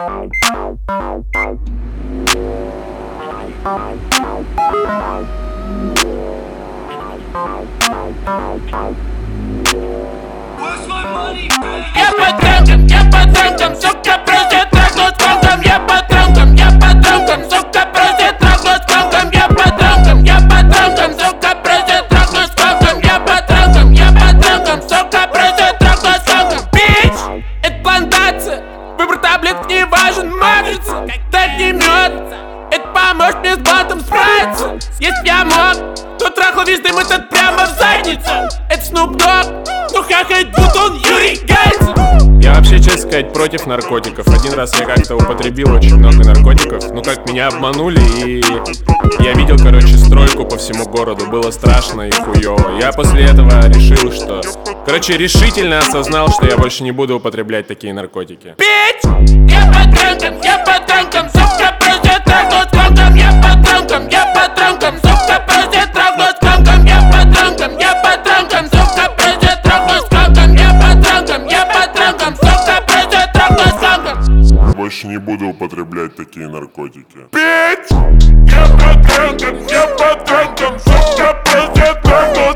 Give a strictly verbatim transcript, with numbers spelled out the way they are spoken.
Я под ранком, я под ранком, сука, просто трахнут конком. Я под ранком, я под ранком, сука, просто трахнут конком. Я под ранком, я под ранком, сука, просто трахнут конком. Я под ранком, я под ранком, сука, просто трахнут конком. Бич, это плантация, выбор таблеток не важен, матрица. Когда не мед, это поможет мне с блатом справиться. Если я мог, то трахал весь дым этот прямо в задницу. Это Snoop Dogg, но хахает, будто он Юрий Гальцев. Я вообще, честно сказать, против наркотиков. Один раз я как-то употребил очень много наркотиков. Ну как, меня обманули, и я видел, короче, стройку по всему городу. Было страшно и хуёво. Я после этого решил, что... Короче, решительно осознал, что я больше не буду употреблять такие наркотики. Бич! Я под ранком, я под ранком, сука, просто трахнут конком. Я под ранком, я под ранком, сука, просто трахнут конком. Я под ранком, я под ранком, сука, просто трахнут конком. Я под ранком, я под ранком, сука, просто трахнут конком. Больше не буду употреблять такие наркотики. Бич! Я под ранком, я под ранком, сука, просто трахнут